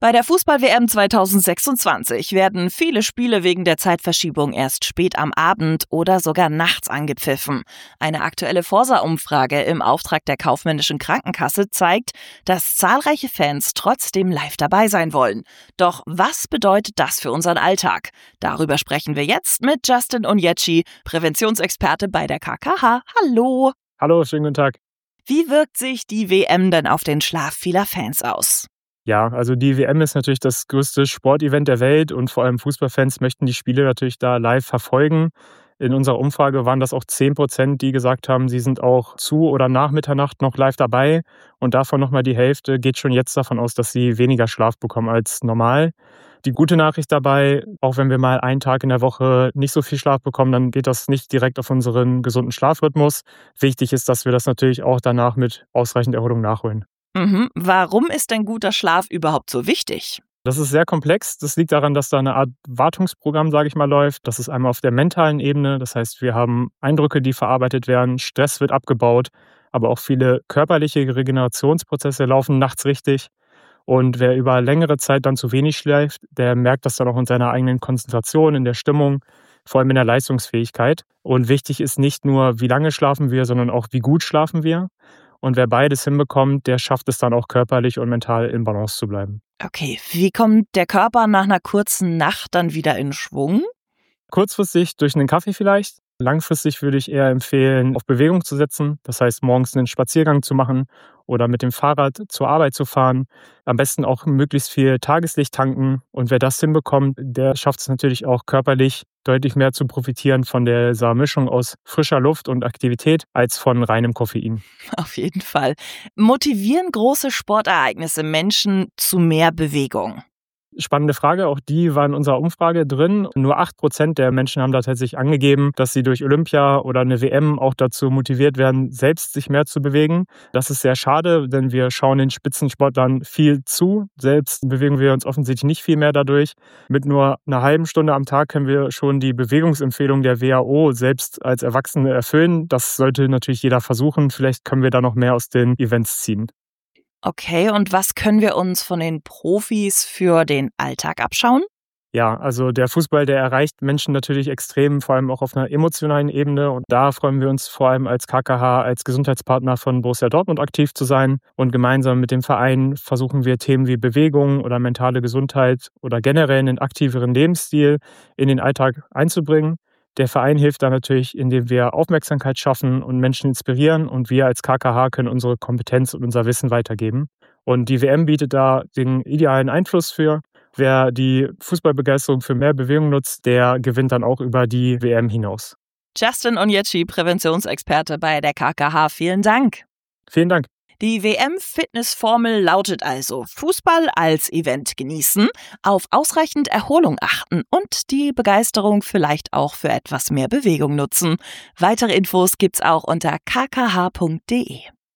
Bei der Fußball-WM 2026 werden viele Spiele wegen der Zeitverschiebung erst spät am Abend oder sogar nachts angepfiffen. Eine aktuelle Forsa-Umfrage im Auftrag der Kaufmännischen Krankenkasse zeigt, dass zahlreiche Fans trotzdem live dabei sein wollen. Doch was bedeutet das für unseren Alltag? Darüber sprechen wir jetzt mit Justin Onyeci, Präventionsexperte bei der KKH. Hallo! Hallo, schönen guten Tag. Wie wirkt sich die WM denn auf den Schlaf vieler Fans aus? Ja, also die WM ist natürlich das größte Sportevent der Welt und vor allem Fußballfans möchten die Spiele natürlich da live verfolgen. In unserer Umfrage waren das auch 10%, die gesagt haben, sie sind auch zu oder nach Mitternacht noch live dabei. Und davon nochmal die Hälfte geht schon jetzt davon aus, dass sie weniger Schlaf bekommen als normal. Die gute Nachricht dabei, auch wenn wir mal einen Tag in der Woche nicht so viel Schlaf bekommen, dann geht das nicht direkt auf unseren gesunden Schlafrhythmus. Wichtig ist, dass wir das natürlich auch danach mit ausreichend Erholung nachholen. Warum ist denn guter Schlaf überhaupt so wichtig? Das ist sehr komplex. Das liegt daran, dass da eine Art Wartungsprogramm, sage ich mal, läuft. Das ist einmal auf der mentalen Ebene. Das heißt, wir haben Eindrücke, die verarbeitet werden, Stress wird abgebaut, aber auch viele körperliche Regenerationsprozesse laufen nachts richtig. Und wer über längere Zeit dann zu wenig schläft, der merkt das dann auch in seiner eigenen Konzentration, in der Stimmung, vor allem in der Leistungsfähigkeit. Und wichtig ist nicht nur, wie lange schlafen wir, sondern auch, wie gut schlafen wir. Und wer beides hinbekommt, der schafft es dann auch körperlich und mental in Balance zu bleiben. Okay, wie kommt der Körper nach einer kurzen Nacht dann wieder in Schwung? Kurzfristig durch einen Kaffee vielleicht. Langfristig würde ich eher empfehlen, auf Bewegung zu setzen. Das heißt, morgens einen Spaziergang zu machen oder mit dem Fahrrad zur Arbeit zu fahren. Am besten auch möglichst viel Tageslicht tanken. Und wer das hinbekommt, der schafft es natürlich auch körperlich deutlich mehr zu profitieren von dieser Mischung aus frischer Luft und Aktivität als von reinem Koffein. Auf jeden Fall. Motivieren große Sportereignisse Menschen zu mehr Bewegung? Spannende Frage, auch die war in unserer Umfrage drin. Nur 8% der Menschen haben da tatsächlich angegeben, dass sie durch Olympia oder eine WM auch dazu motiviert werden, selbst sich mehr zu bewegen. Das ist sehr schade, denn wir schauen den Spitzensportlern viel zu. Selbst bewegen wir uns offensichtlich nicht viel mehr dadurch. Mit nur einer halben Stunde am Tag können wir schon die Bewegungsempfehlung der WHO selbst als Erwachsene erfüllen. Das sollte natürlich jeder versuchen. Vielleicht können wir da noch mehr aus den Events ziehen. Okay, und was können wir uns von den Profis für den Alltag abschauen? Ja, also der Fußball, der erreicht Menschen natürlich extrem, vor allem auch auf einer emotionalen Ebene. Und da freuen wir uns vor allem als KKH, als Gesundheitspartner von Borussia Dortmund aktiv zu sein. Und gemeinsam mit dem Verein versuchen wir Themen wie Bewegung oder mentale Gesundheit oder generell einen aktiveren Lebensstil in den Alltag einzubringen. Der Verein hilft da natürlich, indem wir Aufmerksamkeit schaffen und Menschen inspirieren. Und wir als KKH können unsere Kompetenz und unser Wissen weitergeben. Und die WM bietet da den idealen Einfluss für. Wer die Fußballbegeisterung für mehr Bewegung nutzt, der gewinnt dann auch über die WM hinaus. Justin Onyeci, Präventionsexperte bei der KKH. Vielen Dank. Vielen Dank. Die WM-Fitnessformel lautet also: Fußball als Event genießen, auf ausreichend Erholung achten und die Begeisterung vielleicht auch für etwas mehr Bewegung nutzen. Weitere Infos gibt's auch unter kkh.de.